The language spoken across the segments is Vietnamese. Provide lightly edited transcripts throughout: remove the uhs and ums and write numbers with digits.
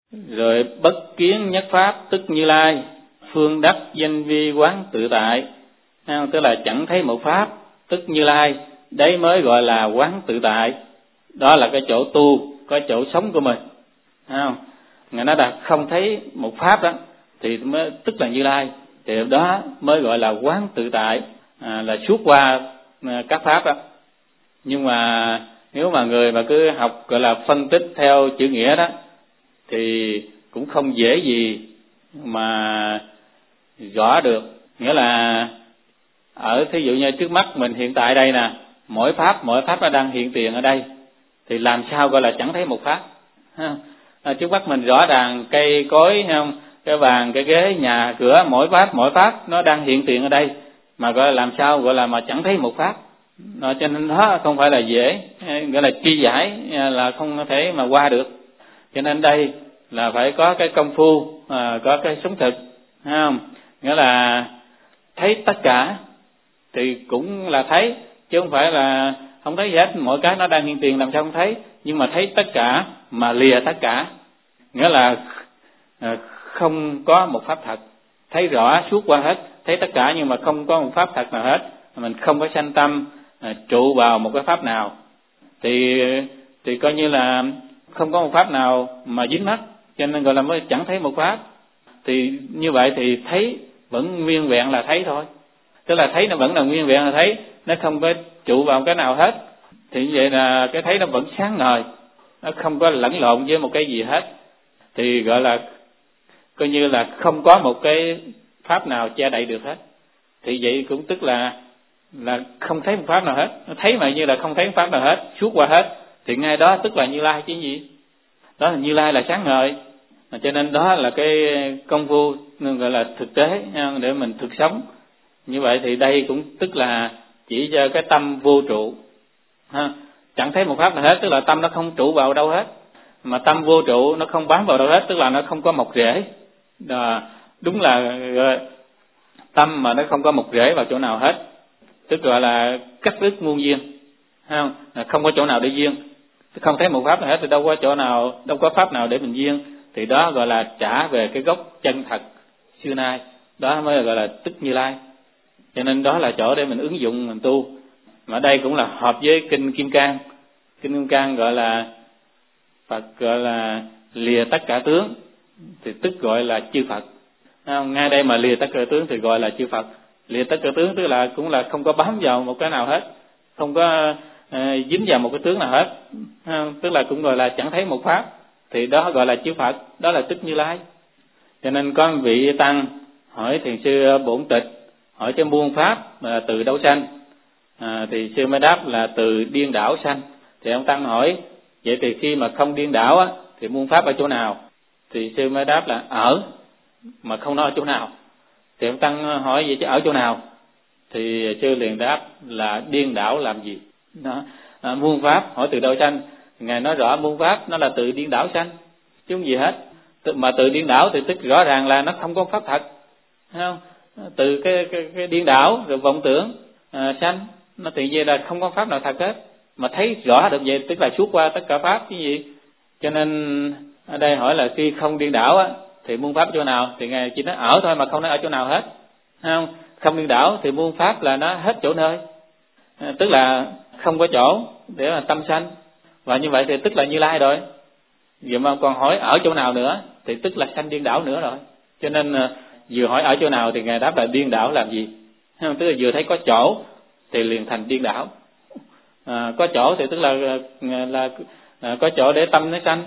Rồi bất kiến nhất pháp tức Như Lai, phương đắc danh vi quán tự tại. Tức là chẳng thấy một pháp tức Như Lai, đấy mới gọi là quán tự tại. Đó là cái chỗ tu, cái chỗ sống của mình. Không? Ngài nói là không thấy một pháp đó thì mới tức là Như Lai, thì đó mới gọi là quán tự tại, là suốt qua các pháp đó. Nhưng mà nếu mà người mà cứ học gọi là phân tích theo chữ nghĩa đó thì cũng không dễ gì mà rõ được. Nghĩa là ở thí dụ như trước mắt mình hiện tại đây nè, mỗi pháp nó đang hiện tiền ở đây, thì làm sao gọi là chẳng thấy một pháp? Trước mắt mình rõ ràng cây cối, không, cái bàn, cái ghế, nhà cửa, mỗi pháp nó đang hiện tiền ở đây, mà gọi là làm sao gọi là mà chẳng thấy một pháp? Cho nên đó không phải là dễ, gọi là chi giải là không thể mà qua được. Cho nên đây là phải có cái công phu, có cái sống thực, không? Nghĩa là thấy tất cả thì cũng là thấy, chứ không phải là không thấy gì hết. Mỗi cái nó đang hiện tiền làm sao không thấy, nhưng mà thấy tất cả mà lìa tất cả, nghĩa là không có một pháp thật, thấy rõ suốt qua hết, thấy tất cả nhưng mà không có một pháp thật nào hết. Mình không có sanh tâm trụ vào một cái pháp nào, thì coi như là không có một pháp nào mà dính mắc, cho nên gọi là mới chẳng thấy một pháp. Thì như vậy thì thấy vẫn nguyên vẹn là thấy thôi, tức là thấy nó vẫn là nguyên vẹn là thấy, nó không có trụ vào cái nào hết. Thì như vậy là cái thấy nó vẫn sáng ngời, nó không có lẫn lộn với một cái gì hết, thì gọi là coi như là không có một cái pháp nào che đậy được hết. Thì vậy cũng tức là không thấy một pháp nào hết, nó thấy mà như là không thấy một pháp nào hết, suốt qua hết, thì ngay đó tức là Như Lai chứ gì. Đó là Như Lai, là sáng ngời. Cho nên đó là cái công phu gọi là thực tế để mình thực sống. Như vậy thì đây cũng tức là chỉ cho cái tâm vô trụ, chẳng thấy một pháp nào hết, tức là tâm nó không trụ vào đâu hết. Mà tâm vô trụ, nó không bám vào đâu hết, tức là nó không có mọc rễ. Đúng là tâm mà nó không có mọc rễ vào chỗ nào hết, tức gọi là cắt đứt muôn duyên, không có chỗ nào để duyên. Không thấy một pháp nào hết thì đâu có pháp nào để mình duyên. Thì đó gọi là trả về cái gốc chân thật xưa nay, đó mới gọi là tức Như Lai. Cho nên đó là chỗ để mình ứng dụng, mình tu. Mà đây cũng là hợp với kinh Kim Cang. Kinh Kim Cang gọi là Phật gọi là lìa tất cả tướng, thì tức gọi là chư Phật. Ngay đây mà lìa tất cả tướng thì gọi là chư Phật. Lìa tất cả tướng tức là cũng là không có bám vào một cái nào hết, không có dính vào một cái tướng nào hết, tức là cũng gọi là chẳng thấy một pháp, thì đó gọi là chư Phật, đó là tức Như Lai. Cho nên có một vị tăng hỏi thiền sư Bổn Tịch, hỏi cho muôn pháp là từ đâu sanh? Thì sư mới đáp là từ điên đảo sanh. Thì ông tăng hỏi vậy thì khi mà không điên đảo á, thì muôn pháp ở chỗ nào? Thì sư mới đáp là ở, mà không nói ở chỗ nào. Thì ông tăng hỏi vậy chứ ở chỗ nào? Thì sư liền đáp là điên đảo làm gì đó. Muôn pháp hỏi từ đâu sanh, ngài nói rõ muôn pháp nó là từ điên đảo sanh chứ không gì hết. Mà từ điên đảo thì tức rõ ràng là nó không có pháp thật, thấy không? Từ cái điên đảo rồi vọng tưởng sanh, nó tự nhiên là không có pháp nào thật hết. Mà thấy rõ được vậy tức là suốt qua tất cả pháp chứ gì. Cho nên ở đây hỏi là khi không điên đảo á thì muôn pháp chỗ nào? Thì ngài chỉ nói ở thôi, mà không nói ở chỗ nào hết, thấy không? Không điên đảo thì muôn pháp là nó hết chỗ nơi, tức là không có chỗ để mà tâm sanh. Và như vậy thì tức là Như Lai rồi. Vậy mà còn hỏi ở chỗ nào nữa thì tức là sanh điên đảo nữa rồi. Cho nên vừa hỏi ở chỗ nào thì ngài đáp là điên đảo làm gì, tức là vừa thấy có chỗ thì liền thành điên đảo. Có chỗ thì tức là có chỗ để tâm nó sanh.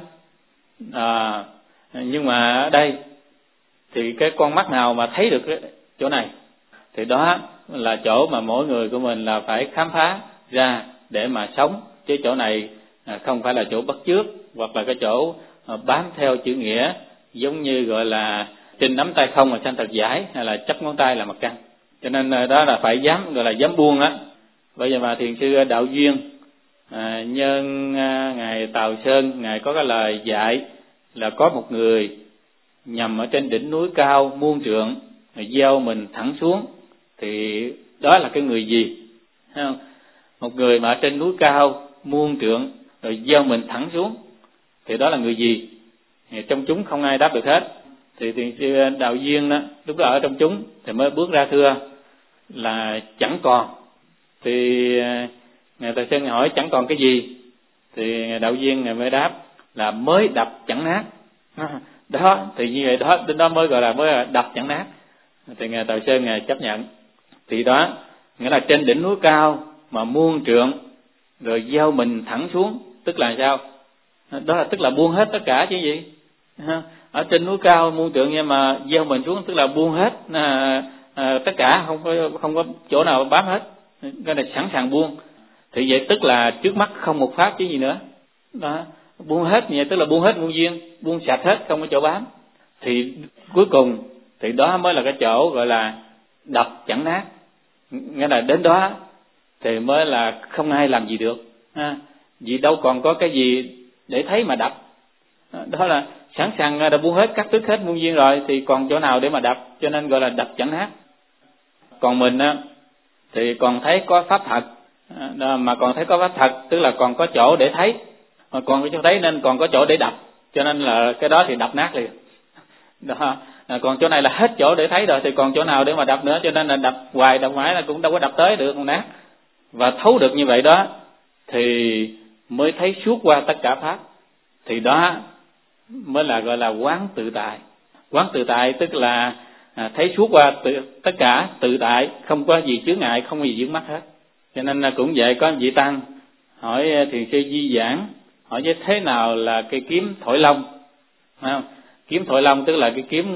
Nhưng mà ở đây thì cái con mắt nào mà thấy được cái chỗ này, thì đó là chỗ mà mỗi người của mình là phải khám phá ra để mà sống. Chứ chỗ này không phải là chỗ bắt chước, hoặc là cái chỗ bám theo chữ nghĩa, giống như gọi là trên nắm tay không mà sanh thật giải, hay là chấp ngón tay là mặt trăng. Cho nên đó là phải dám, gọi là dám buông á. Bây giờ mà thiền sư Đạo Duyên nhân ngài Tào Sơn, ngài có cái lời dạy là có một người nằm ở trên đỉnh núi cao muôn trượng, gieo mình thẳng xuống, thì đó là cái người gì? Thấy không? Một người mà ở trên núi cao muôn trượng rồi gieo mình thẳng xuống, thì đó là người gì? trong chúng không ai đáp được hết. Thì Thiền sư Đạo Viên đó lúc đó ở trong chúng thì mới bước ra thưa là chẳng còn. Thì Ngài Tài Sơn hỏi chẳng còn cái gì, thì Ngài Đạo Viên Ngài mới đáp là mới đập chẳng nát. Đó thì như vậy đó, đến đó mới gọi là mới đập chẳng nát. Thì Ngài Tài Sơn Ngài chấp nhận. Thì đó nghĩa là trên đỉnh núi cao mà muôn trượng rồi gieo mình thẳng xuống, tức là sao? Đó là tức là buông hết tất cả chứ gì. Ở trên núi cao muôn trượng nhưng mà gieo mình xuống tức là buông hết tất cả, không có chỗ nào bám hết, cái này sẵn sàng buông. Thì vậy tức là trước mắt không một pháp chứ gì nữa. Đó, buông hết như vậy tức là buông hết muôn duyên, buông sạch hết, không có chỗ bám. Thì cuối cùng thì đó mới là cái chỗ gọi là đập chẳng nát. Nghĩa là đến đó thì mới là không ai làm gì được. Vì đâu còn có cái gì để thấy mà đập. Đó là sẵn sàng đã buông hết, cắt đứt hết muôn duyên rồi, thì còn chỗ nào để mà đập, cho nên gọi là đập chẳng nát. Còn mình thì còn thấy có pháp thật, mà còn thấy có pháp thật tức là còn có chỗ để thấy, mà còn có chỗ thấy nên còn có chỗ để đập, cho nên là cái đó thì đập nát liền. Đó, còn chỗ này là hết chỗ để thấy rồi thì còn chỗ nào để mà đập nữa, cho nên là đập hoài đập mãi là cũng đâu có đập tới được, còn nát. Và thấu được như vậy đó thì mới thấy suốt qua tất cả pháp. Thì đó mới là gọi là quán tự tại. Quán tự tại tức là thấy suốt qua tất cả, tự tại, không có gì chướng ngại, không có gì vướng mắc hết. Cho nên là cũng vậy, có vị tăng hỏi Thiền sư Di Giảng, hỏi với thế nào là cái kiếm thổi lông? Không? Kiếm thổi lông tức là cái kiếm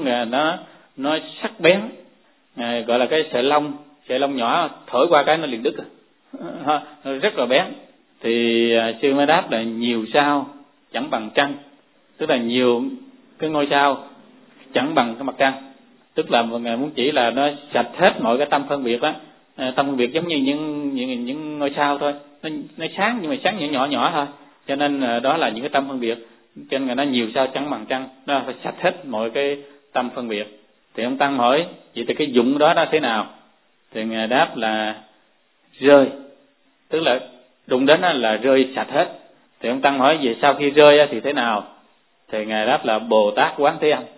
nó sắc bén, gọi là cái sợi lông nhỏ thổi qua cái nó liền đứt, rất là bén. Thì sư mới đáp là nhiều sao chẳng bằng trăng, tức là nhiều cái ngôi sao chẳng bằng cái mặt trăng, tức là Ngài muốn chỉ là nó sạch hết mọi cái tâm phân biệt đó. Tâm phân biệt giống như những ngôi sao thôi, nó sáng nhưng mà sáng nhỏ nhỏ thôi, cho nên đó là những cái tâm phân biệt. Cho nên nó nhiều sao chẳng bằng trăng, nó phải sạch hết mọi cái tâm phân biệt. Thì ông tăng hỏi vậy thì cái dụng đó thế nào? Thì Ngài đáp là rơi, tức là đụng đến là rơi sạch hết. Thì ông tăng hỏi về sau khi rơi thì thế nào? Thì Ngài đáp là Bồ Tát Quán Thế Âm.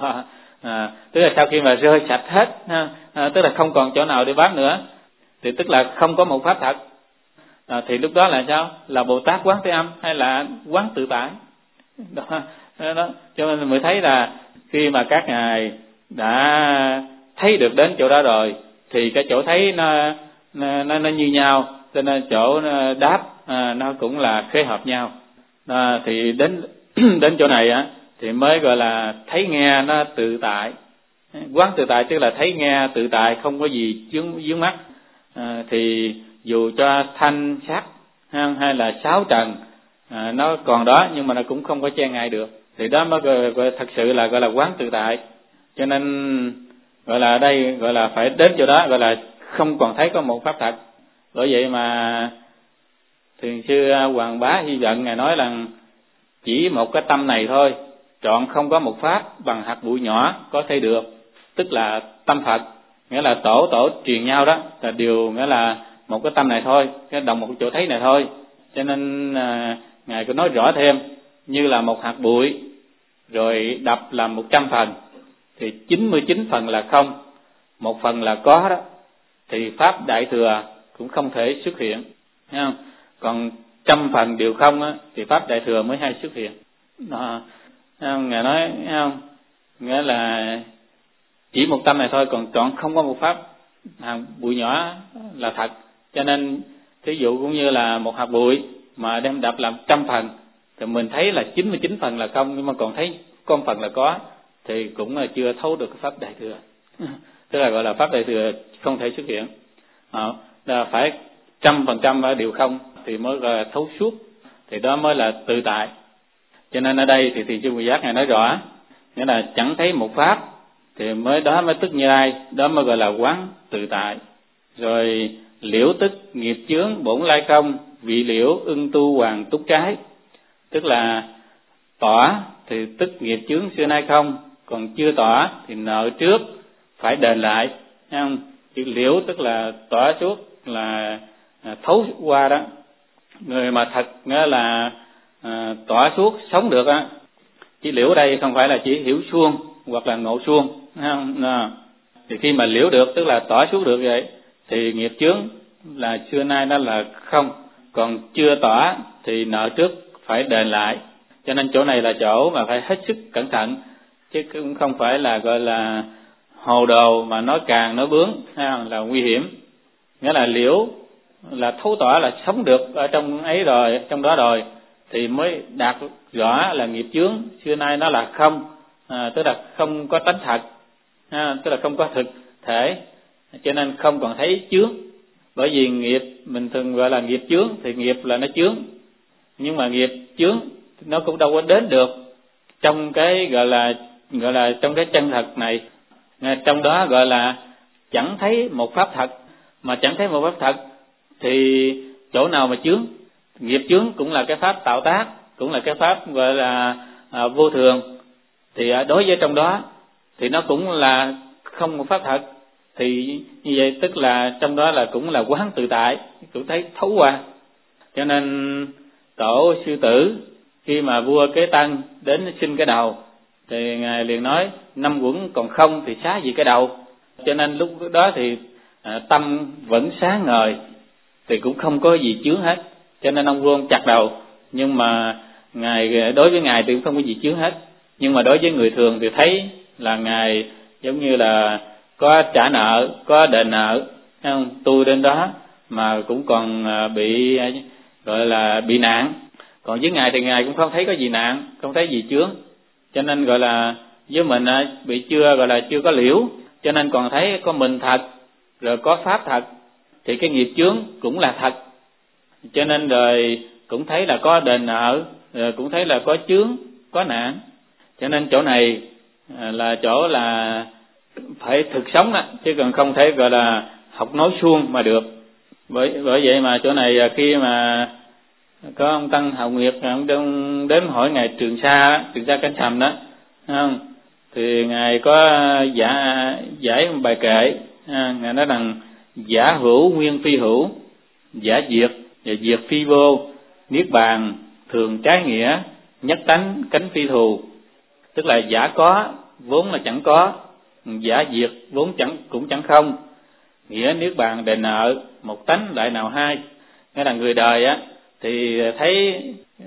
Tức là sau khi mà rơi sạch hết, tức là không còn chỗ nào để bám nữa, thì tức là không có một pháp thật. Thì lúc đó là sao? Là Bồ Tát Quán Thế Âm hay là quán tự tại? Đó. Cho nên mới thấy là khi mà các ngài đã thấy được đến chỗ đó rồi thì cái chỗ thấy nó như nhau, cho nên chỗ đáp nó cũng là khế hợp nhau. Thì đến chỗ này thì mới gọi là thấy nghe nó tự tại. Quán tự tại tức là thấy nghe tự tại, không có gì vướng mắc. Thì dù cho thanh sắc hay là sáu trần nó còn đó nhưng mà nó cũng không có che ngại được, thì đó mới gọi thật sự là gọi là quán tự tại. Cho nên gọi là đây gọi là phải đến chỗ đó, gọi là không còn thấy có một pháp thật. Bởi vậy mà Thiền sư Hoàng Bá Hy Vận Ngài nói là chỉ một cái tâm này thôi, trọn không có một pháp bằng hạt bụi nhỏ có thể được, tức là tâm Phật. Nghĩa là tổ truyền nhau đó là điều nghĩa là một cái tâm này thôi, cái đồng một chỗ thấy này thôi. Cho nên Ngài có nói rõ thêm, như là một hạt bụi rồi đập làm 100 phần thì 99 phần là không, 1 phần là có đó, thì pháp Đại Thừa cũng không thể xuất hiện, thấy không? Còn 100 phần đều không thì pháp Đại Thừa mới hay xuất hiện. Đó. Ngài nói thấy không? Nghĩa là chỉ một tâm này thôi, còn trọn không có một pháp hạt bụi nhỏ là thật. Cho nên thí dụ cũng như là một hạt bụi mà đem đập làm 100 phần thì mình thấy là 99 phần là không, nhưng mà còn thấy con phần là có, thì cũng là chưa thấu được cái pháp Đại Thừa. Tức là gọi là pháp Đại Thừa không thể xuất hiện. Là phải 100% đều không thì mới gọi là thấu suốt, thì đó mới là tự tại. Cho nên ở đây thì Thiền sư Bùi Giác Ngài nói rõ, nghĩa là chẳng thấy một pháp thì đó mới tức Như Lai, đó mới gọi là quán tự tại. Rồi liễu tức nghiệp chướng bổn lai không, vị liễu ưng tu hoàng túc trái. Tức là tỏ thì tức nghiệp chướng xưa nay không, còn chưa tỏ thì nợ trước phải đền lại, thấy không? Chữ liễu tức là tỏ suốt, là thấu qua đó. Người mà thật nghĩa là tỏ suốt sống được Chỉ liễu ở đây không phải là chỉ hiểu suông hoặc là ngộ suông, không? Thì khi mà liễu được tức là tỏ suốt được vậy thì nghiệp chướng là xưa nay nó là không, còn chưa tỏ thì nợ trước phải đền lại. Cho nên chỗ này là chỗ mà phải hết sức cẩn thận, chứ cũng không phải là gọi là hồ đồ mà nói càng nói bướng là nguy hiểm. Nghĩa là liễu là thấu tỏ là sống được ở trong ấy rồi, trong đó rồi thì mới đạt rõ là nghiệp chướng xưa nay nó là không, tức là không có tánh thật, tức là không có thực thể, cho nên không còn thấy chướng. Bởi vì nghiệp mình thường gọi là nghiệp chướng thì nghiệp là nó chướng, nhưng mà nghiệp chướng nó cũng đâu có đến được trong cái gọi là trong cái chân thật này. Trong đó gọi là chẳng thấy một pháp thật, mà chẳng thấy một pháp thật thì chỗ nào mà chướng? Nghiệp chướng cũng là cái pháp tạo tác, cũng là cái pháp gọi là vô thường, thì đối với trong đó thì nó cũng là không một pháp thật. Thì như vậy tức là trong đó là cũng là quán tự tại, cũng thấy thấu qua. Cho nên tổ Sư Tử khi mà vua Kế Tân đến xin cái đầu thì ngài liền nói 5 quẩn còn không thì xá gì cái đầu. Cho nên lúc đó thì tâm vẫn sáng ngời thì cũng không có gì chướng hết. Cho nên ông vua chặt đầu, nhưng mà ngài đối với ngài thì cũng không có gì chướng hết. Nhưng mà đối với người thường thì thấy là ngài giống như là có trả nợ, có đền nợ, không? Tu đến đó mà cũng còn bị gọi là bị nạn. Còn với ngài thì ngài cũng không thấy có gì nạn, không thấy gì chướng. Cho nên gọi là với mình bị chưa gọi là chưa có liễu, cho nên còn thấy có mình thật, rồi có pháp thật, thì cái nghiệp chướng cũng là thật. Cho nên rồi cũng thấy là có đền nợ, rồi cũng thấy là có chướng, có nạn. Cho nên chỗ này là chỗ là phải thực sống đó, chứ còn không thể gọi là học nói suông mà được. Bởi vậy mà chỗ này khi mà có ông Tăng Hào Nguyệt ông đến hỏi ngài Trường Sa Cánh Sầm đó, không? Thì ngài có giải một bài kệ, ngài nói rằng giả hữu nguyên phi hữu, giả diệt và diệt phi vô, niết bàn thường trái nghĩa, nhất tánh cánh phi thù. Tức là giả có vốn là chẳng có, giả diệt vốn cũng chẳng không, nghĩa niết bàn đền nợ, một tánh lại nào hai. Nghĩa là người đời thì thấy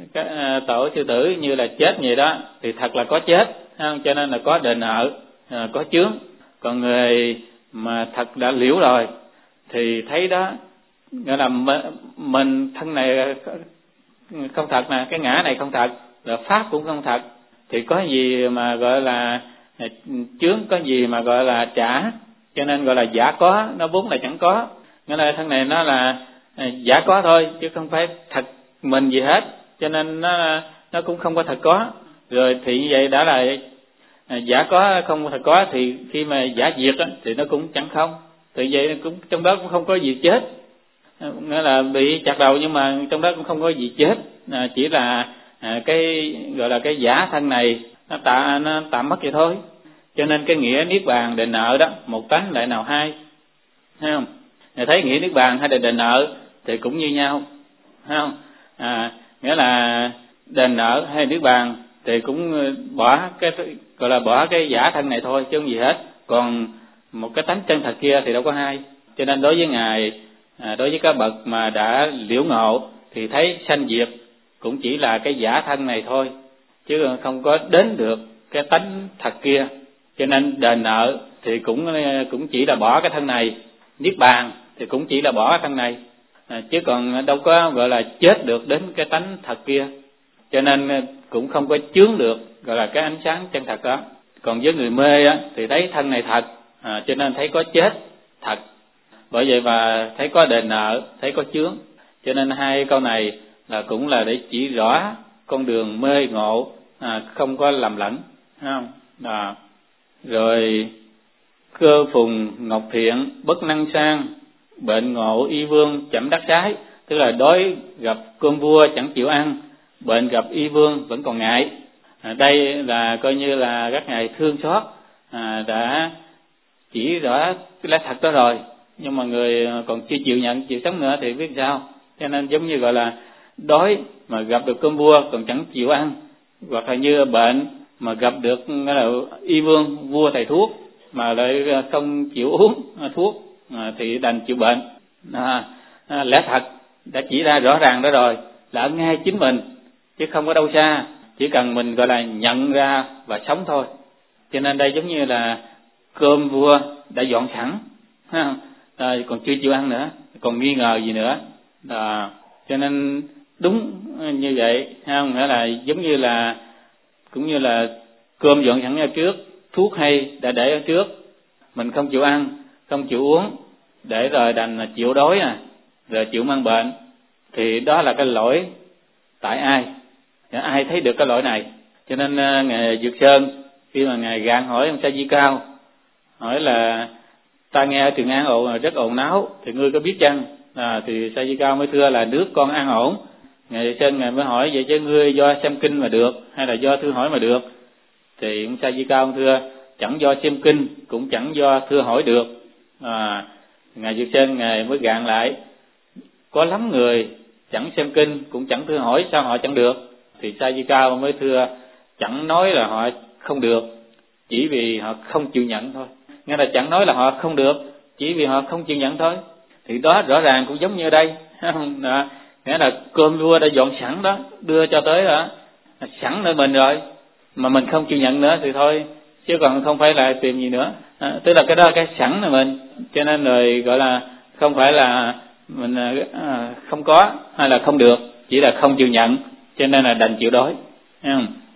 tổ Sư Tử như là chết vậy đó, thì thật là có chết, không? Cho nên là có đền nợ, có chướng. Còn người mà thật đã liễu rồi thì thấy đó, nghĩa là mình thân này không thật nè, cái ngã này không thật, rồi pháp cũng không thật, thì có gì mà gọi là chướng, có gì mà gọi là trả. Cho nên gọi là giả có, nó vốn là chẳng có. Nghĩa là thân này nó là giả có thôi, chứ không phải thật mình gì hết. Cho nên nó cũng không có thật có. Rồi thì như vậy đã là giả có không thật có, thì khi mà giả diệt thì nó cũng chẳng không. Thì vậy cũng trong đó cũng không có gì chết. Nghĩa là bị chặt đầu nhưng mà trong đó cũng không có gì chết, chỉ là cái gọi là cái giả thân này nó tạm mất vậy thôi. Cho nên cái nghĩa niết bàn đền nợ đó, một tánh lại nào hai, thấy không? Người thấy nghĩa niết bàn hay là đền nợ thì cũng như nhau, thấy không? Nghĩa là đền nợ hay niết bàn thì cũng bỏ cái gọi là bỏ cái giả thân này thôi chứ không gì hết. Còn một cái tánh chân thật kia thì đâu có hai. Cho nên đối với ngài, đối với các bậc mà đã liễu ngộ thì thấy sanh diệt cũng chỉ là cái giả thân này thôi, chứ không có đến được cái tánh thật kia. Cho nên đền nợ thì cũng chỉ là bỏ cái thân này, niết bàn thì cũng chỉ là bỏ cái thân này, chứ còn đâu có gọi là chết được đến cái tánh thật kia. Cho nên cũng không có chướng được gọi là cái ánh sáng chân thật đó. Còn với người mê thì thấy thân này thật, cho nên thấy có chết thật. Bởi vậy mà thấy có đền nợ, thấy có chướng. Cho nên hai câu này là cũng là để chỉ rõ con đường mê ngộ, không có lầm lẫn, không? Rồi cơ phùng ngọc thiện bất năng sang, bệnh ngộ y vương chậm đắc sái. Tức là đói gặp cơm vua chẳng chịu ăn, bệnh gặp y vương vẫn còn ngại. Đây là coi như là các ngài thương xót, đã chỉ rõ cái lẽ thật đó rồi, nhưng mà người còn chưa chịu nhận, chịu sống nữa thì biết sao. Cho nên giống như gọi là đói mà gặp được cơm vua còn chẳng chịu ăn, hoặc là như bệnh mà gặp được là y vương vua thầy thuốc mà lại không chịu uống thuốc thì đành chịu bệnh. Lẽ thật đã chỉ ra rõ ràng đó rồi, là ở ngay chính mình chứ không có đâu xa, chỉ cần mình gọi là nhận ra và sống thôi. Cho nên đây giống như là cơm vua đã dọn sẵn, còn chưa chịu ăn nữa, còn nghi ngờ gì nữa. Cho nên đúng như vậy, không nghĩa là giống như là cũng như là cơm dọn sẵn ở trước, thuốc hay đã để ở trước, mình không chịu ăn, không chịu uống, để rồi đành chịu đói rồi chịu mang bệnh, thì đó là cái lỗi tại ai? Ai thấy được cái lỗi này? Cho nên ngài Dược Sơn khi mà ngài gạn hỏi ông Sa Di Cao, hỏi là ta nghe ở Trường An rất ồn náo, thì ngươi có biết chăng? Thì Sa Di Cao mới thưa là nước con an ổn. Ngài Dược Sơn ngài mới hỏi vậy chứ ngươi do xem kinh mà được hay là do thưa hỏi mà được? Thì ông Sa Di Cao ông thưa chẳng do xem kinh cũng chẳng do thưa hỏi được. Ngài Dược Sơn ngài mới gạn lại, có lắm người chẳng xem kinh cũng chẳng thưa hỏi, sao họ chẳng được? Thì Sa Di Cao mới thưa chẳng nói là họ không được, chỉ vì họ không chịu nhận thôi. Nghe là chẳng nói là họ không được, chỉ vì họ không chịu nhận thôi. Thì đó rõ ràng cũng giống như đây, nghĩa là cơm vua đã dọn sẵn đó, đưa cho tới đó, sẵn nơi mình rồi, mà mình không chịu nhận nữa thì thôi, chứ còn không phải là tìm gì nữa. Tức là cái đó cái sẵn là mình, cho nên rồi gọi là không phải là mình không có hay là không được, chỉ là không chịu nhận, cho nên là đành chịu đói.